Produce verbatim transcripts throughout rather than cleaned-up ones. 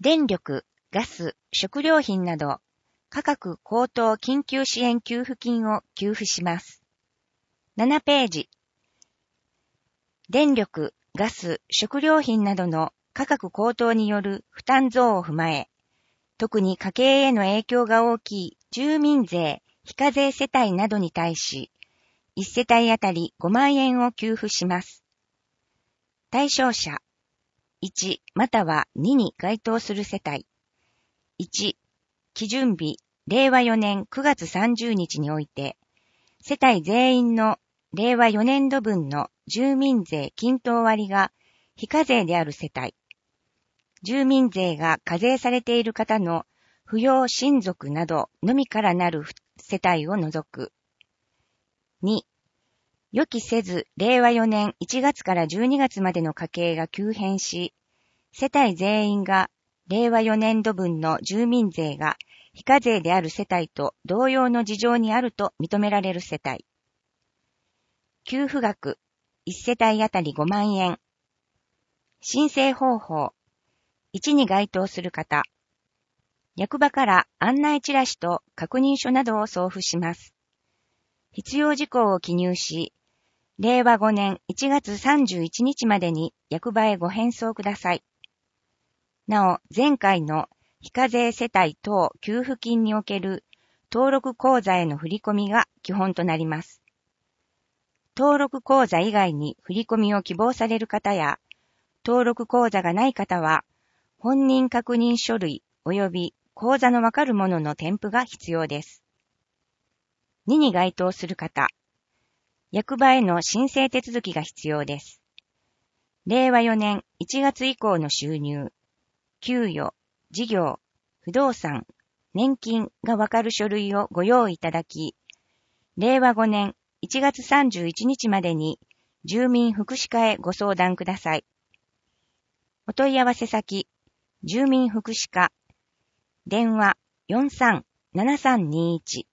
電力、ガス、食料品など価格高騰緊急支援給付金を給付します。ななページ。電力、ガス、食料品などの価格高騰による負担増を踏まえ、特に家計への影響が大きい住民税、非課税世帯などに対し、いち世帯あたりごまんえんを給付します。対象者、いちまたはにに該当する世帯。いち、基準日、れいわよねんくがつさんじゅうにちにおいて、世帯全員のれいわよねんどぶんの住民税均等割が非課税である世帯。住民税が課税されている方の扶養親族などのみからなる世帯を除く。に、予期せずれいわよねんいちがつからじゅうにがつまでの家計が急変し、世帯全員がれいわよねんどぶんの住民税が非課税である世帯と同様の事情にあると認められる世帯。給付額、いち世帯あたりごまんえん。申請方法、いちに該当する方。役場から案内チラシと確認書などを送付します。必要事項を記入し、れいわごねんいちがつさんじゅういちにちまでに役場へご返送ください。なお、前回の非課税世帯等給付金における登録口座への振り込みが基本となります。登録口座以外に振り込みを希望される方や、登録口座がない方は、本人確認書類及び口座のわかるものの添付が必要です。にに該当する方、役場への申請手続きが必要です。れいわよねんいちがつ以降の収入、給与、事業、不動産、年金がわかる書類をご用意いただき、れいわごねんいちがつさんじゅういちにちまでに住民福祉課へご相談ください。お問い合わせ先、住民福祉課、電話 よんさんななさんにいち。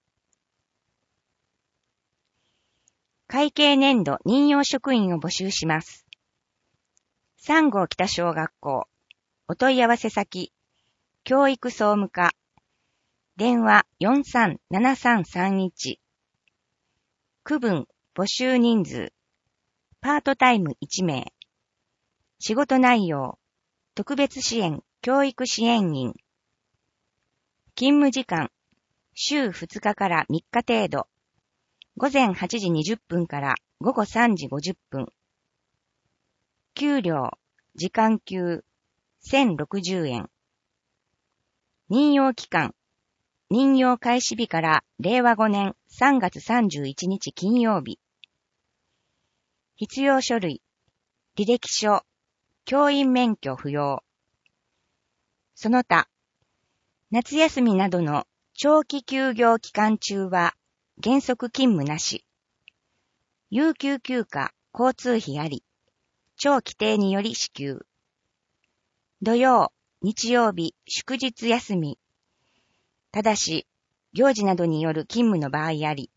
会計年度任用職員を募集します。さん号北小学校、お問い合わせ先、教育総務課、電話 よんさんななさんさんいち。区分、募集人数、パートタイムいちめい。仕事内容、特別支援、教育支援員。勤務時間、週ふつかからみっか程度。ごぜんはちじにじゅっぷんからごごさんじごじゅっぷん。給料、時間給、せんろくじゅうえん。任用期間、任用開始日かられいわごねんさんがつさんじゅういちにち金曜日。必要書類、履歴書、教員免許不要。その他、夏休みなどの長期休業期間中は原則勤務なし。有給休暇、交通費あり。長規定により支給。土曜、日曜日、祝日休み。ただし、行事などによる勤務の場合あり。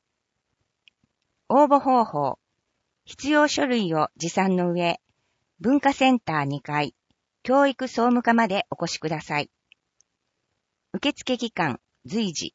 応募方法。必要書類を持参の上、文化センターにかい、教育総務課までお越しください。受付期間、随時。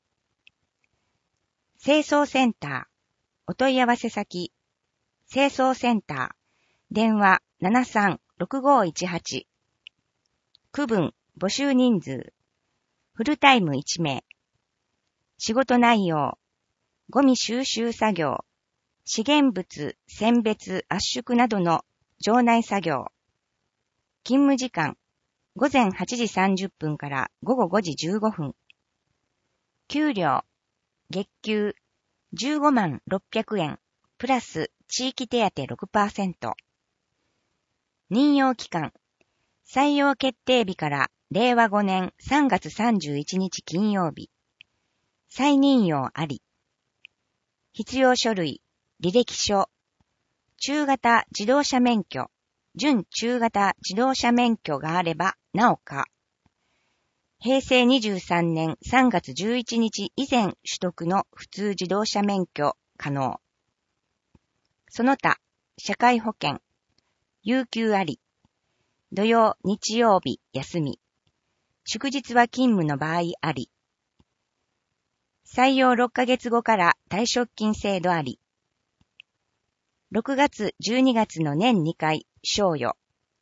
清掃センター、お問い合わせ先、清掃センター、電話 ななさんろくごいちはち。区分、募集人数、フルタイムいちめい。仕事内容、ゴミ収集作業、資源物、選別、圧縮などの場内作業。勤務時間、ごぜんはちじさんじゅっぷんからごごごじじゅうごふん。給料、月給じゅうごまんろっぴゃくえん、プラス地域手当 ろくパーセント。任用期間、採用決定日かられいわごねんさんがつさんじゅういちにち金曜日。再任用あり。必要書類、履歴書、中型自動車免許、準中型自動車免許があればなおか。へいせいにじゅうさんねんさんがつじゅういちにち以前取得の普通自動車免許可能。その他、社会保険、有給あり。 土曜、日曜日休み。祝日は勤務の場合あり。採用ろっかげつごから退職金制度あり。ろくがつ、じゅうにがつの年にかい、賞与。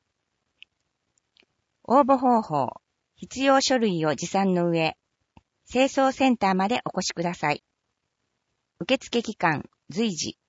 応募方法。必要書類を持参の上、清掃センターまでお越しください。受付期間、随時。